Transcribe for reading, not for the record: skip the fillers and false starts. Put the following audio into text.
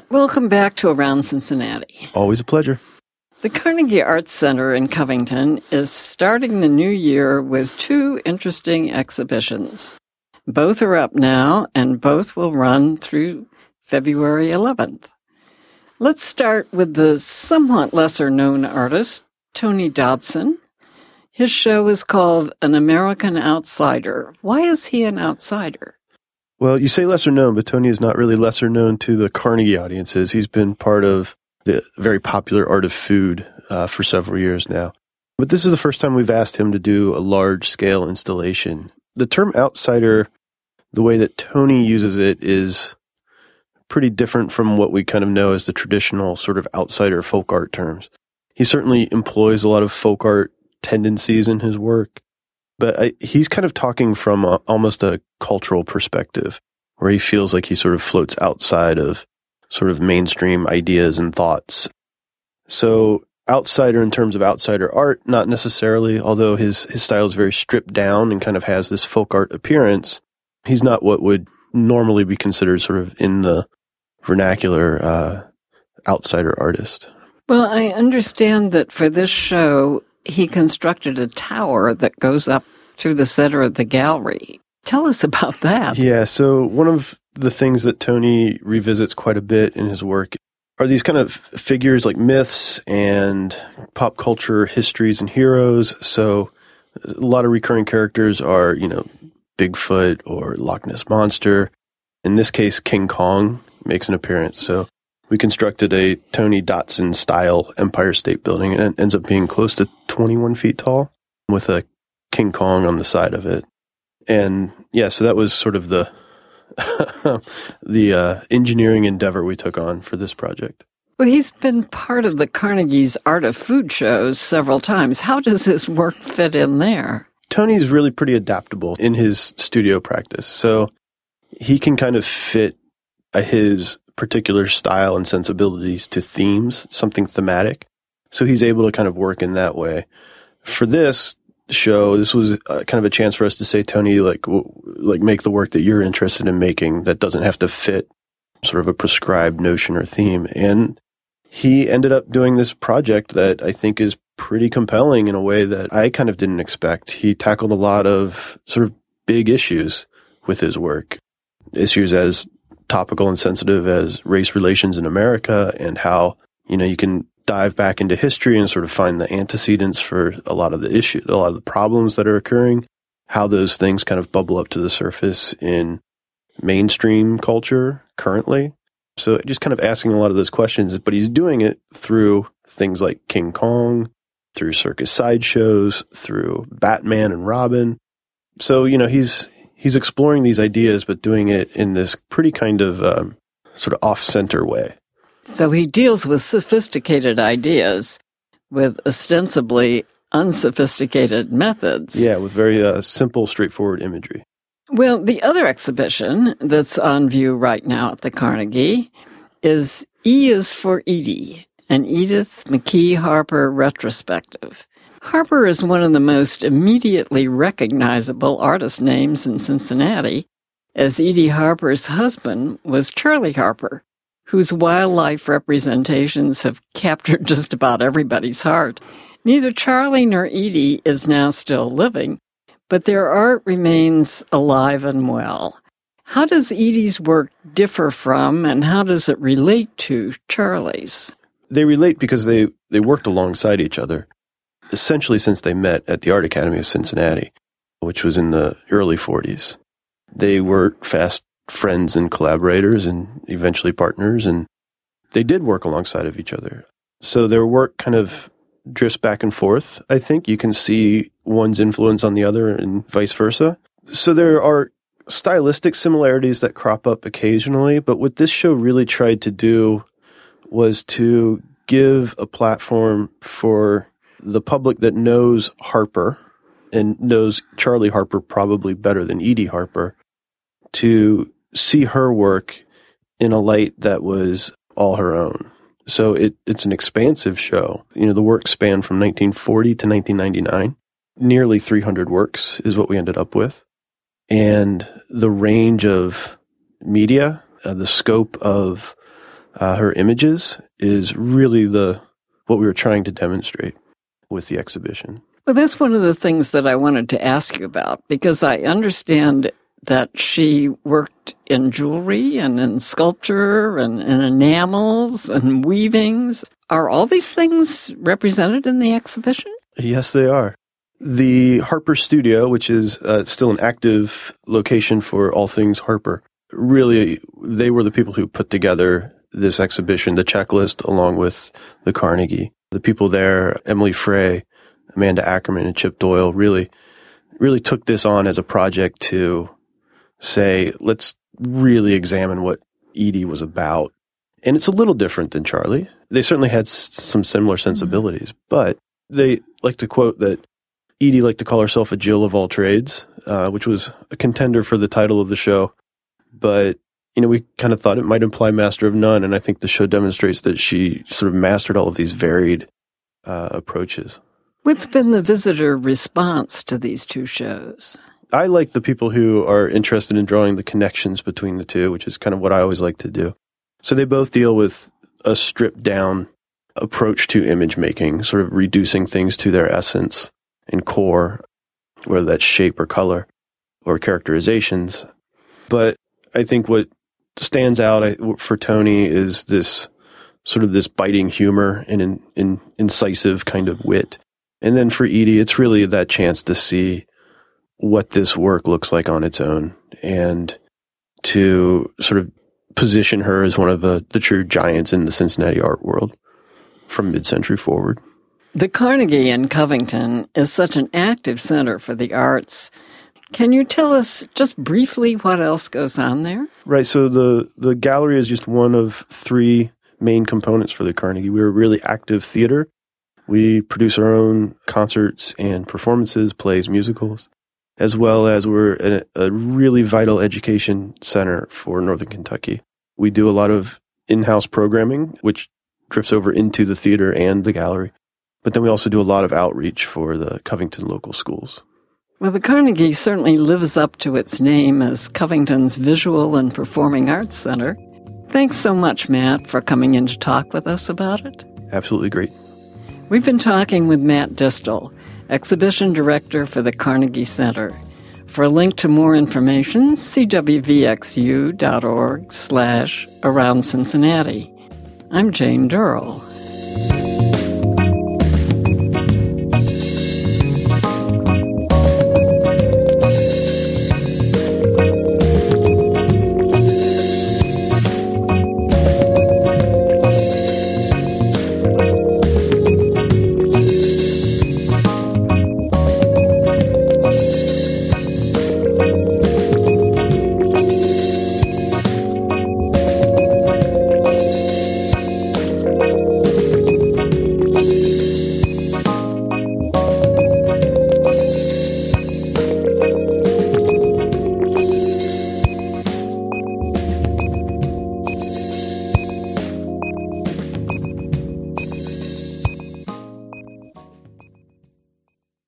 Welcome back to Around Cincinnati. Always a pleasure. The Carnegie Arts Center in Covington is starting the new year with 2 interesting exhibitions. Both are up now, and both will run through February 11th. Let's start with the somewhat lesser-known artist, Tony Dodson. His show is called An American Outsider. Why is he an outsider? Well, you say lesser known, but Tony is not really lesser known to the Carnegie audiences. He's been part of the very popular Art of Food for several years now. But this is the first time we've asked him to do a large-scale installation. The term outsider, the way that Tony uses it, is pretty different from what we kind of know as the traditional sort of outsider folk art terms. He certainly employs a lot of folk art tendencies in his work, but he's kind of talking from almost a cultural perspective, where he feels like he sort of floats outside of sort of mainstream ideas and thoughts. So outsider in terms of outsider art, not necessarily, although his style is very stripped down and kind of has this folk art appearance. He's not what would normally be considered sort of in the vernacular outsider artist. Well, I understand that for this show, he constructed a tower that goes up through the center of the gallery. Tell us about that. Yeah, so one of the things that Tony revisits quite a bit in his work are these kind of figures like myths and pop culture histories and heroes. So a lot of recurring characters are, Bigfoot or Loch Ness Monster. In this case, King Kong makes an appearance. So we constructed a Tony Dodson style Empire State Building, and it ends up being close to 21 feet tall with a King Kong on the side of it. And yeah, so that was sort of the engineering endeavor we took on for this project. Well, he's been part of the Carnegie's Art of Food shows several times. How does his work fit in there? Tony's really pretty adaptable in his studio practice. So he can kind of fit his particular style and sensibilities to themes, something thematic. So he's able to kind of work in that way. For this show, this was kind of a chance for us to say, Tony, like make the work that you're interested in making that doesn't have to fit sort of a prescribed notion or theme. And he ended up doing this project that I think is pretty compelling in a way that I kind of didn't expect. He tackled a lot of sort of big issues with his work, issues as topical and sensitive as race relations in America, and how, you can dive back into history and sort of find the antecedents for a lot of the issues, a lot of the problems that are occurring, how those things kind of bubble up to the surface in mainstream culture currently. So just kind of asking a lot of those questions, but he's doing it through things like King Kong, through circus sideshows, through Batman and Robin. So, he's exploring these ideas, but doing it in this pretty kind of sort of off-center way. So he deals with sophisticated ideas with ostensibly unsophisticated methods. Yeah, with very simple, straightforward imagery. Well, the other exhibition that's on view right now at the Carnegie is E is for Edie, an Edith McKee Harper retrospective. Harper is one of the most immediately recognizable artist names in Cincinnati, as Edie Harper's husband was Charlie Harper, whose wildlife representations have captured just about everybody's heart. Neither Charlie nor Edie is now still living, but their art remains alive and well. How does Edie's work differ from, and how does it relate to Charlie's? They relate because they worked alongside each other, essentially since they met at the Art Academy of Cincinnati, which was in the early 40s. They were fast friends and collaborators and eventually partners, and they did work alongside of each other. So their work kind of drifts back and forth, I think. You can see one's influence on the other and vice versa. So there are stylistic similarities that crop up occasionally, but what this show really tried to do was to give a platform for the public that knows Harper and knows Charlie Harper probably better than Edie Harper to see her work in a light that was all her own. So it's an expansive show. The work spanned from 1940 to 1999. Nearly 300 works is what we ended up with. And the range of media, the scope of her images is really what we were trying to demonstrate with the exhibition. Well, that's one of the things that I wanted to ask you about, because I understand that she worked in jewelry and in sculpture and in enamels and weavings. Are all these things represented in the exhibition? Yes, they are. The Harper Studio, which is still an active location for all things Harper, really, they were the people who put together this exhibition, the checklist, along with the Carnegie. The people there, Emily Frey, Amanda Ackerman, and Chip Doyle, really took this on as a project to say, let's really examine what Edie was about. And it's a little different than Charlie. They certainly had some similar sensibilities, but they like to quote that Edie liked to call herself a Jill of all trades, which was a contender for the title of the show. But, we kind of thought it might imply master of none, and I think the show demonstrates that she sort of mastered all of these varied approaches. What's been the visitor response to these two shows? I like the people who are interested in drawing the connections between the two, which is kind of what I always like to do. So they both deal with a stripped-down approach to image making, sort of reducing things to their essence and core, whether that's shape or color or characterizations. But I think what stands out for Tony is this sort of this biting humor and incisive kind of wit. And then for Edie, it's really that chance to see what this work looks like on its own and to sort of position her as one of the true giants in the Cincinnati art world from mid-century forward. The Carnegie in Covington is such an active center for the arts. Can you tell us just briefly what else goes on there? Right. So the gallery is just one of three main components for the Carnegie. We're a really active theater. We produce our own concerts and performances, plays, musicals, as well as we're a really vital education center for Northern Kentucky. We do a lot of in-house programming, which drifts over into the theater and the gallery. But then we also do a lot of outreach for the Covington local schools. Well, the Carnegie certainly lives up to its name as Covington's Visual and Performing Arts Center. Thanks so much, Matt, for coming in to talk with us about it. Absolutely great. We've been talking with Matt Distel, Exhibition Director for the Carnegie Center. For a link to more information, see wvxu.org/around Cincinnati. I'm Jane Durrell.